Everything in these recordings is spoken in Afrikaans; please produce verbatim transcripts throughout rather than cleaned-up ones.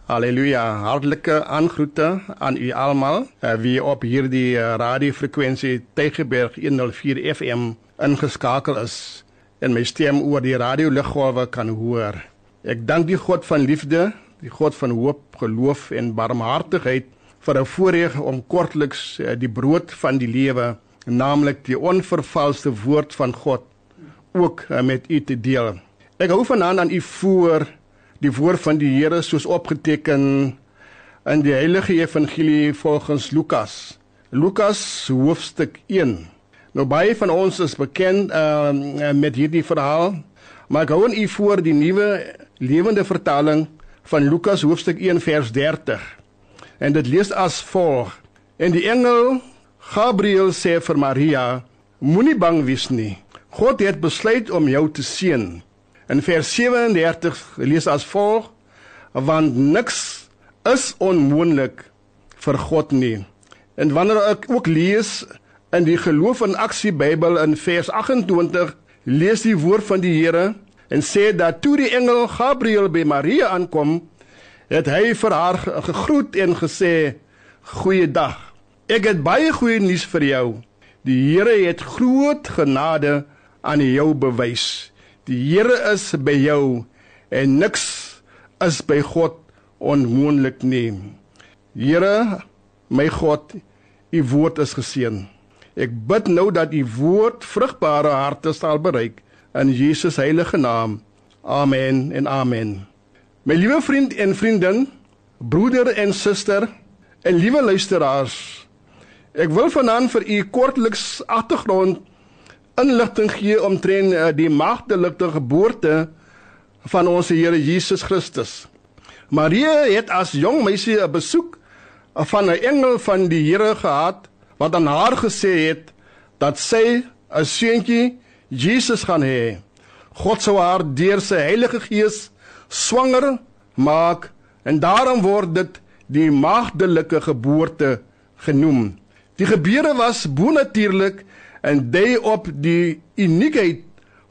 Halleluja, hartelijke aangroete aan u allemaal, uh, wie op hierdie uh, radiofrequentie Tygerberg honderd vier F M ingeskakel is en my stem oor die radioliggolwe kan hoor. Ek dank die God van liefde, die God van hoop, geloof en barmhartigheid vir 'n voorreg om kortliks uh, die brood van die lewe, naamlik die onvervalste woord van God, ook uh, met u te deel. Ek hou vanaand aan u voor die woord van die Here soos opgeteken in die Heilige Evangelie volgens Lukas. Lukas hoofstuk een. Nou baie van ons is bekend uh, met hierdie verhaal, maar ek hou aan u voor die nuwe lewende vertaling van Lukas hoofstuk een vers dertig. En dit lees as volg: En die engel Gabriel sê vir Maria, moenie bang wees nie, God het besluit om jou te seën. In vers zevenendertig lees as volg, want niks is onmoontlik vir God nie. En wanneer ek ook lees in die Geloof in Aksie Bybel in vers achtentwintig, lees die woord van die Here en sê dat toe die engel Gabriel by Maria aankom, het hy vir haar gegroet en gesê, goeiedag, ek het baie goeie nuus vir jou. Die Here het groot genade aan jou bewys. Die Here is by jou en niks is by God onmoontlik nie. Here, my God, u woord is geseën. Ek bid nou dat u woord vrugbare harte sal bereik in Jesus heilige naam. Amen en amen. My liewe vriend en vriendin, broeder en suster en liewe luisteraars, ek wil vanaand vir u kortliks agtergrond inligting gee omtrent uh, die maagdelike geboorte van ons Here Jesus Christus. Maria het as jong meisie 'n besoek van 'n engel van die Here gehad, wat aan haar gesê het dat sy 'n seuntjie Jesus gaan hê. God sou haar deur sy Heilige Gees swanger maak en daarom word dit die maagdelike geboorte genoem. Die gebeure was bonatuurlik en dui op die uniekheid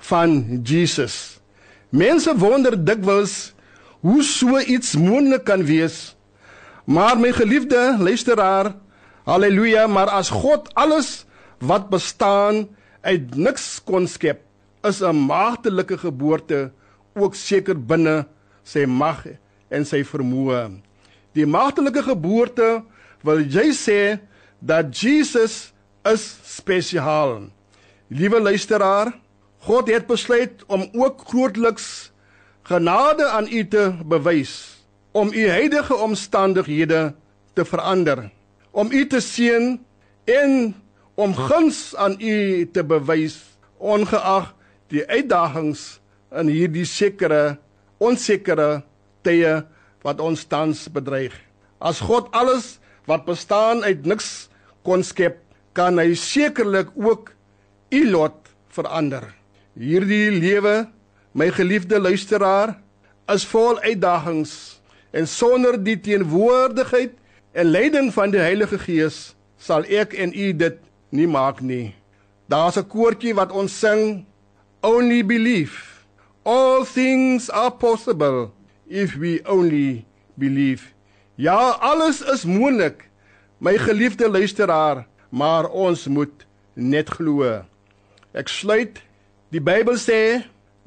van Jesus. Mense wonder dikwels hoe so iets moontlik kan wees, maar my geliefde luisteraar, halleluja, maar as God alles wat bestaan uit niks kon skep, is 'n maagdelike geboorte ook seker binne sy mag en sy vermoë. Die maagdelike geboorte wil jy sê dat Jesus is spesiaal. Liewe luisteraar, God het besluit om ook grootliks genade aan u te bewys, om u huidige omstandighede te verander, om u te seën en om guns aan u te bewys, ongeag die uitdagings in hierdie sekere, onsekere tye wat ons tans bedreig. As God alles wat bestaan uit niks kon skep, kan hy sekerlik ook u lot verander. Hierdie lewe, my geliefde luisteraar, is vol uitdagings en sonder die teenwoordigheid en leiding van die Heilige Gees sal ek en u dit nie maak nie. Daar's 'n koortjie wat ons sing, only believe. All things are possible if we only believe. Ja, alles is moontlik, my geliefde luisteraar, maar ons moet net glo. Ek sluit, die Bybel sê,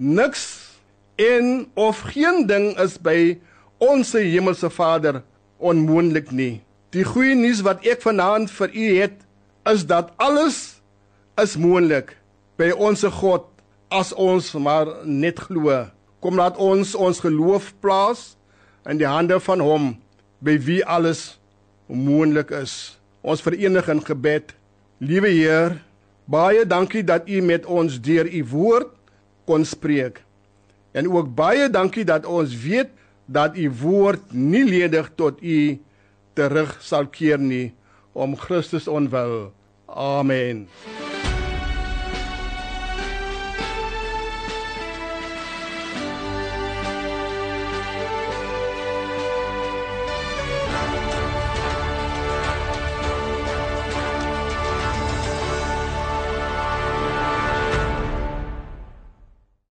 niks en of geen ding is by ons hemelse Vader onmoontlik nie. Die goeie nuus wat ek vanaand vir u het, is dat alles is moontlik by ons God, as ons maar net glo. Kom, laat ons ons geloof plaas in die hande van hom, by wie alles moontlik is. Ons verenig in gebed. Liewe Heer, baie dankie dat u met ons deur u woord kon spreek. En ook baie dankie dat ons weet dat u woord nie ledig tot u terug sal keer nie, om Christus onwil. Amen.